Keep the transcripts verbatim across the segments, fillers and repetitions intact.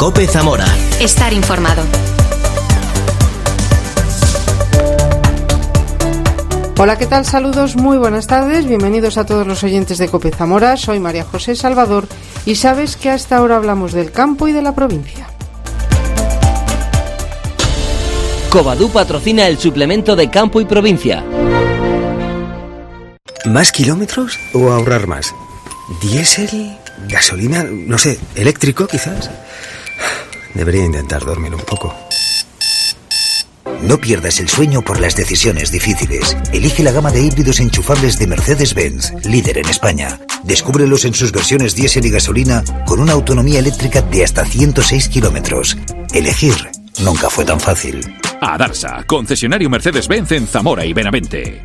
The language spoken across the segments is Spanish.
COPE Zamora. Estar informado. Hola, ¿qué tal? Saludos, muy buenas tardes. Bienvenidos a todos los oyentes de COPE Zamora. Soy María José Salvador y sabes que hasta ahora hablamos del campo y de la provincia. Covadú patrocina el suplemento de campo y provincia. ¿Más kilómetros o ahorrar más? ¿Diésel? ¿Gasolina? No sé, ¿eléctrico quizás? Debería intentar dormir un poco. No pierdas el sueño por las decisiones difíciles. Elige la gama de híbridos enchufables de Mercedes-Benz, líder en España. Descúbrelos en sus versiones diésel y gasolina con una autonomía eléctrica de hasta ciento seis kilómetros. Elegir nunca fue tan fácil. Adarsa, concesionario Mercedes-Benz en Zamora y Benavente.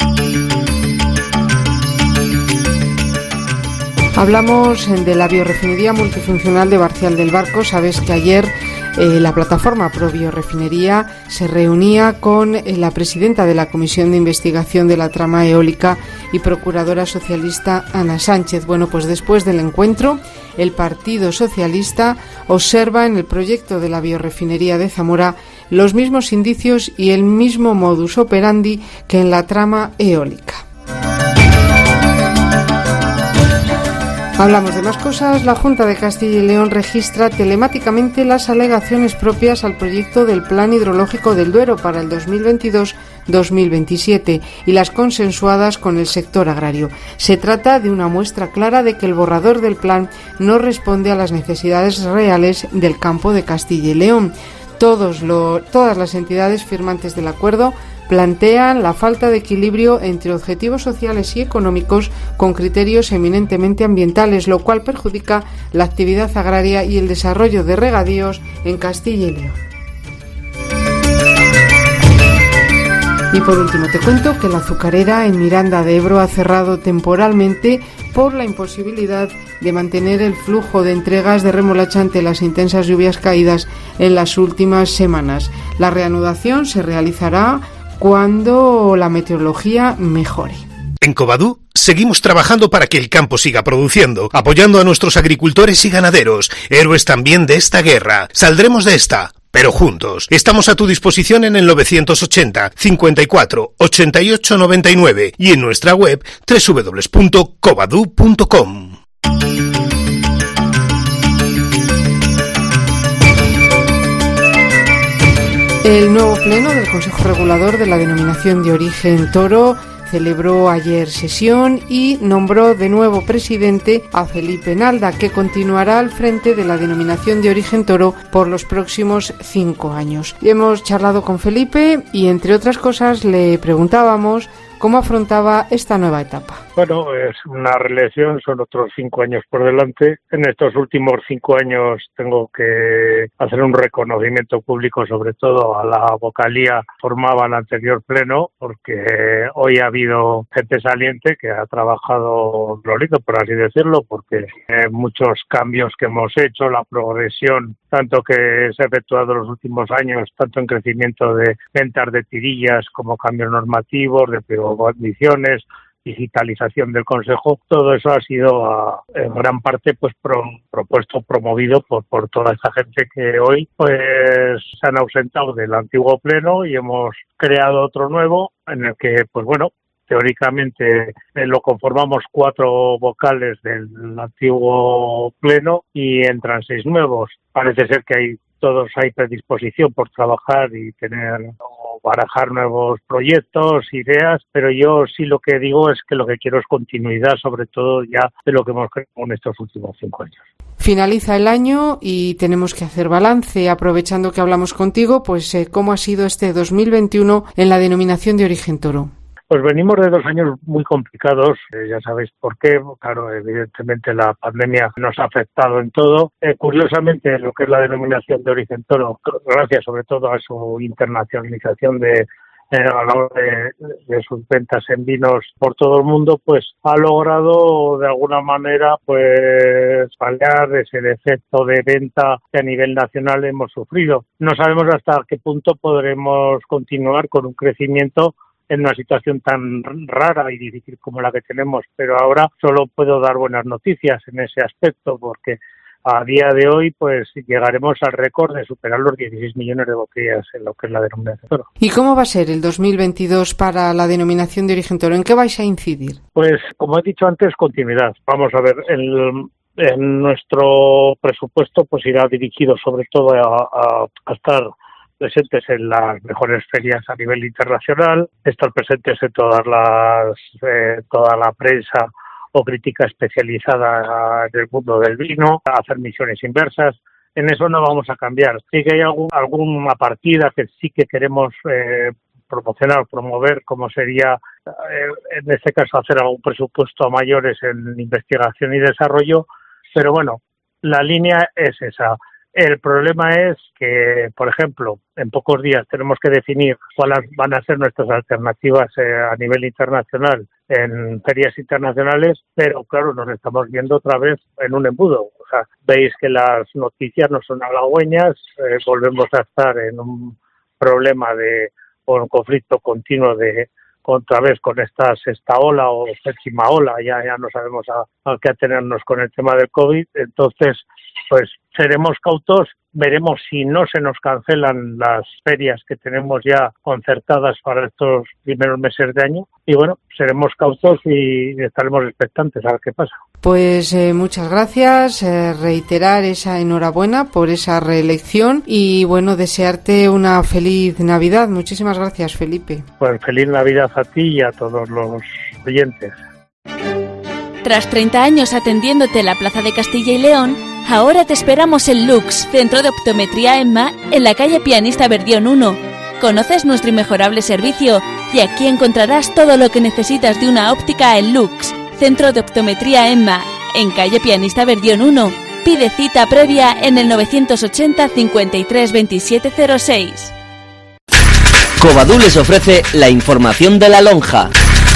Hablamos de la biorefinería multifuncional de Barcial del Barco. Sabes que ayer eh, la plataforma Pro Biorefinería se reunía con eh, la presidenta de la Comisión de Investigación de la Trama Eólica y procuradora socialista Ana Sánchez. Bueno, pues después del encuentro, el Partido Socialista observa en el proyecto de la biorefinería de Zamora los mismos indicios y el mismo modus operandi que en la trama eólica. Hablamos de más cosas. La Junta de Castilla y León registra telemáticamente las alegaciones propias al proyecto del Plan Hidrológico del Duero para el dos mil veintidós dos mil veintisiete y las consensuadas con el sector agrario. Se trata de una muestra clara de que el borrador del plan no responde a las necesidades reales del campo de Castilla y León. Todos lo, todas las entidades firmantes del acuerdo plantean la falta de equilibrio entre objetivos sociales y económicos con criterios eminentemente ambientales, lo cual perjudica la actividad agraria y el desarrollo de regadíos en Castilla y León. Y por último te cuento que la azucarera en Miranda de Ebro ha cerrado temporalmente por la imposibilidad de mantener el flujo de entregas de remolacha ante las intensas lluvias caídas en las últimas semanas. La reanudación se realizará cuando la meteorología mejore. En Covadú seguimos trabajando para que el campo siga produciendo, apoyando a nuestros agricultores y ganaderos, héroes también de esta guerra. Saldremos de esta, pero juntos. Estamos a tu disposición en el novecientos ochenta, cincuenta y cuatro, ochenta y ocho, noventa y nueve y en nuestra web doble u doble u doble u punto covadú punto com. El nuevo pleno del Consejo Regulador de la Denominación de Origen Toro celebró ayer sesión y nombró de nuevo presidente a Felipe Nalda, que continuará al frente de la Denominación de Origen Toro por los próximos cinco años. Y hemos charlado con Felipe y, entre otras cosas, le preguntábamos cómo afrontaba esta nueva etapa. Bueno, es una reelección, son otros cinco años por delante. En estos últimos cinco años tengo que hacer un reconocimiento público, sobre todo a la vocalía formada en el anterior pleno, porque hoy ha habido gente saliente que ha trabajado glorito, por así decirlo, porque eh, muchos cambios que hemos hecho, la progresión tanto que se ha efectuado en los últimos años, tanto en crecimiento de ventas de tirillas como cambios normativos, de admisiones, digitalización del Consejo, todo eso ha sido a, en gran parte pues pro, propuesto, promovido por, por toda esta gente que hoy pues se han ausentado del antiguo pleno y hemos creado otro nuevo en el que pues bueno, teóricamente eh, lo conformamos cuatro vocales del antiguo pleno y entran seis nuevos. Parece ser que hay todos hay predisposición por trabajar y tener o barajar nuevos proyectos, ideas, pero yo sí lo que digo es que lo que quiero es continuidad, sobre todo ya de lo que hemos creado en estos últimos cinco años. Finaliza el año y tenemos que hacer balance. Aprovechando que hablamos contigo, pues eh, ¿cómo ha sido este dos mil veintiuno en la Denominación de Origen Toro? Pues venimos de dos años muy complicados, eh, ya sabéis por qué. Claro, evidentemente la pandemia nos ha afectado en todo. Eh, curiosamente, lo que es la Denominación de Origen Toro, gracias sobre todo a su internacionalización de Eh, a la hora de, de sus ventas en vinos por todo el mundo, pues ha logrado de alguna manera pues paliar ese defecto de venta que a nivel nacional hemos sufrido. No sabemos hasta qué punto podremos continuar con un crecimiento en una situación tan rara y difícil como la que tenemos, pero ahora solo puedo dar buenas noticias en ese aspecto, porque a día de hoy pues llegaremos al récord de superar los dieciséis millones de botellas en lo que es la denominación Toro. ¿Y cómo va a ser el dos mil veintidós para la denominación de origen Toro? ¿En qué vais a incidir? Pues como he dicho antes, continuidad. Vamos a ver, el, en nuestro presupuesto pues irá dirigido sobre todo a, a, a estar presentes en las mejores ferias a nivel internacional, estar presentes en todas las eh, toda la prensa o crítica especializada en el mundo del vino, hacer misiones inversas. En eso no vamos a cambiar. Sí que hay algún, alguna partida que sí que queremos eh, promocionar, promover, como sería, eh, en este caso, hacer algún presupuesto a mayores en investigación y desarrollo, pero bueno, la línea es esa. El problema es que, por ejemplo, en pocos días tenemos que definir cuáles van a ser nuestras alternativas eh, a nivel internacional en ferias internacionales, pero claro, nos estamos viendo otra vez en un embudo. O sea, veis que las noticias no son halagüeñas, eh, volvemos a estar en un problema de o un conflicto continuo de otra vez con esta sexta ola o séptima ola, ya ya no sabemos a, a qué atenernos con el tema del COVID. Entonces, pues seremos cautos, veremos si no se nos cancelan las ferias que tenemos ya concertadas para estos primeros meses de año, y bueno, seremos cautos y estaremos expectantes a ver qué pasa. Pues eh, muchas gracias, eh, reiterar esa enhorabuena por esa reelección y bueno, desearte una feliz Navidad. Muchísimas gracias, Felipe. Pues feliz Navidad a ti y a todos los oyentes. Tras treinta años atendiéndote en la Plaza de Castilla y León, ahora te esperamos en Lux, Centro de Optometría EMMA, en la calle Pianista Verdión uno. Conoces nuestro inmejorable servicio y aquí encontrarás todo lo que necesitas de una óptica en Lux, Centro de Optometría EMMA, en calle Pianista Verdión uno. Pide cita previa en el novecientos ochenta cincuenta y tres veintisiete cero seis. Covadú les ofrece la información de la lonja.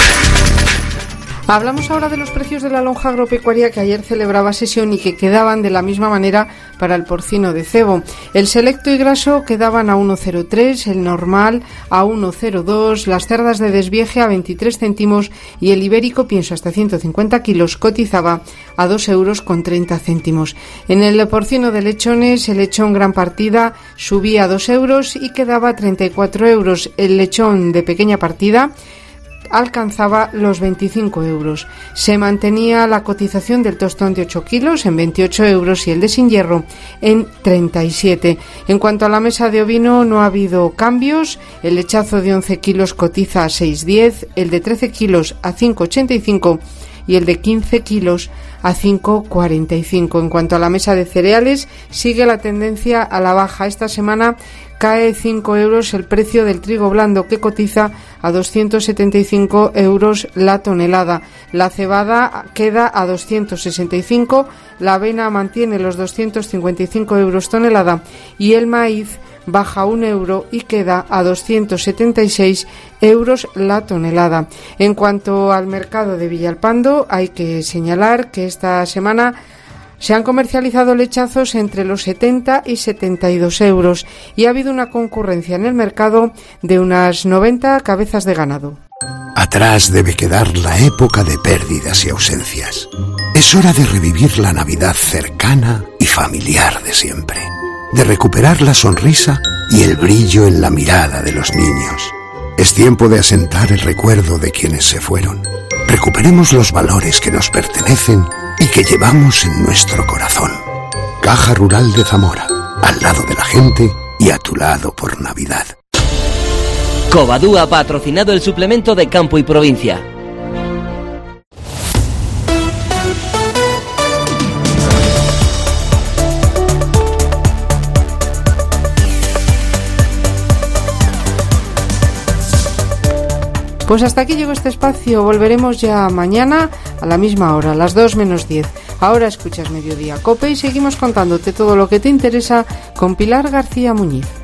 Hablamos ahora de los precios de la lonja agropecuaria que ayer celebraba sesión y que quedaban de la misma manera para el porcino de cebo. El selecto y graso quedaban a uno coma cero tres, el normal a uno coma cero dos, las cerdas de desvieje a veintitrés céntimos y el ibérico, pienso hasta ciento cincuenta kilos, cotizaba a dos euros con treinta céntimos. En el porcino de lechones, el lechón gran partida subía a dos euros y quedaba a treinta y cuatro euros. El lechón de pequeña partida alcanzaba los veinticinco euros. Se mantenía la cotización del tostón de ocho kilos en veintiocho euros y el de sin hierro en treinta y siete. En cuanto a la mesa de ovino, no ha habido cambios. El lechazo de once kilos cotiza a seis diez, el de trece kilos a cinco ochenta y cinco y el de quince kilos a cinco cuarenta y cinco. En cuanto a la mesa de cereales, sigue la tendencia a la baja. Esta semana cae cinco euros el precio del trigo blando, que cotiza a doscientos setenta y cinco euros la tonelada. La cebada queda a doscientos sesenta y cinco, la avena mantiene los doscientos cincuenta y cinco euros tonelada y el maíz baja un euro y queda a doscientos setenta y seis euros la tonelada. En cuanto al mercado de Villalpando, hay que señalar que esta semana se han comercializado lechazos entre los setenta y setenta y dos euros y ha habido una concurrencia en el mercado de unas noventa cabezas de ganado. Atrás debe quedar la época de pérdidas y ausencias. Es hora de revivir la Navidad cercana y familiar de siempre, de recuperar la sonrisa y el brillo en la mirada de los niños. Es tiempo de asentar el recuerdo de quienes se fueron. Recuperemos los valores que nos pertenecen y que llevamos en nuestro corazón. Caja Rural de Zamora, al lado de la gente y a tu lado por Navidad. Covadú ha patrocinado el suplemento de Campo y Provincia. Pues hasta aquí llegó este espacio. Volveremos ya mañana a la misma hora, a las dos menos diez. Ahora escuchas Mediodía Cope y seguimos contándote todo lo que te interesa con Pilar García Muñiz.